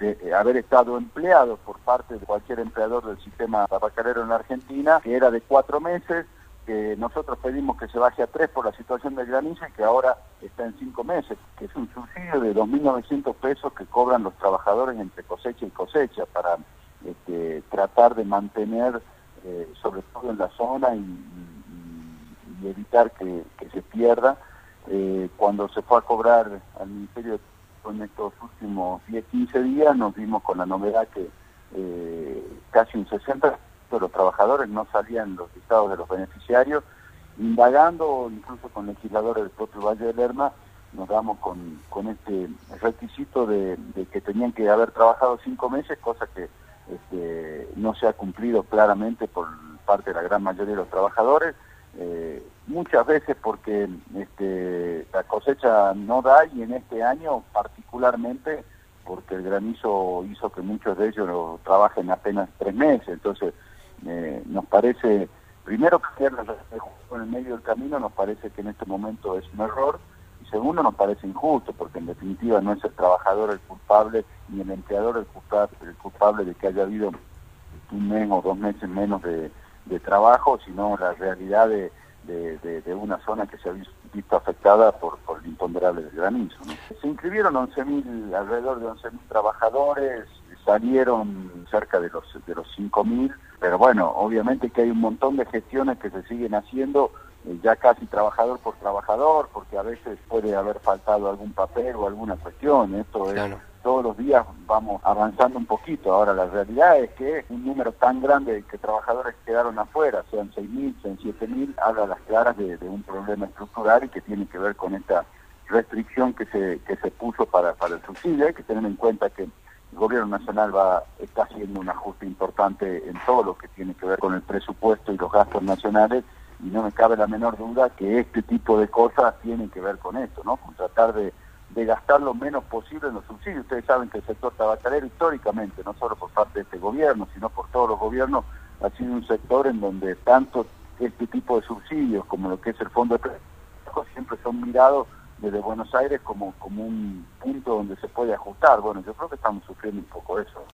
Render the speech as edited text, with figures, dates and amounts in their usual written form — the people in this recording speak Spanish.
de haber estado empleado por parte de cualquier empleador del sistema tabacalero en la Argentina, que era de 4 meses, que nosotros pedimos que se baje a 3 por la situación del granizo y que ahora está en 5 meses, que es un subsidio de 2.900 pesos que cobran los trabajadores entre cosecha y cosecha para tratar de mantener, sobre todo en la zona, y evitar que se pierda. Cuando se fue a cobrar al Ministerio en estos últimos 10-15 días, nos dimos con la novedad que casi un 60% de los trabajadores no salían los listados de los beneficiarios. Indagando incluso con legisladores del propio Valle del Lerma, nos damos con este requisito de que tenían que haber trabajado 5 meses, cosa que no se ha cumplido claramente por parte de la gran mayoría de los trabajadores, muchas veces porque la cosecha no da, y en este año particularmente porque el granizo hizo que muchos de ellos trabajen apenas 3 meses. Entonces nos parece, primero, que en el medio del camino nos parece que en este momento es un error, y segundo, nos parece injusto, porque en definitiva no es el trabajador el culpable ni el empleador el culpable de que haya habido 1 mes o 2 meses menos de trabajo, sino la realidad de una zona que se ha visto afectada por el imponderable del granizo, ¿no? Se inscribieron alrededor de 11.000 trabajadores, salieron cerca de los 5.000, pero bueno, obviamente que hay un montón de gestiones que se siguen haciendo, ya casi trabajador por trabajador, porque a veces puede haber faltado algún papel o alguna cuestión. Esto es, claro, todos los días vamos avanzando un poquito. Ahora, la realidad es que un número tan grande de trabajadores quedaron afuera, sean 6.000, sean 7.000, habla a las claras de un problema estructural y que tiene que ver con esta restricción que se puso para el subsidio. Hay que tener en cuenta que el gobierno nacional está haciendo un ajuste importante en todo lo que tiene que ver con el presupuesto y los gastos nacionales, y no me cabe la menor duda que este tipo de cosas tienen que ver con esto, ¿no? Con tratar de gastar lo menos posible en los subsidios. Ustedes saben que el sector tabacalero históricamente, no solo por parte de este gobierno, sino por todos los gobiernos, ha sido un sector en donde tanto este tipo de subsidios como lo que es el Fondo de Trabajo siempre son mirados desde Buenos Aires como un punto donde se puede ajustar. Bueno, yo creo que estamos sufriendo un poco eso.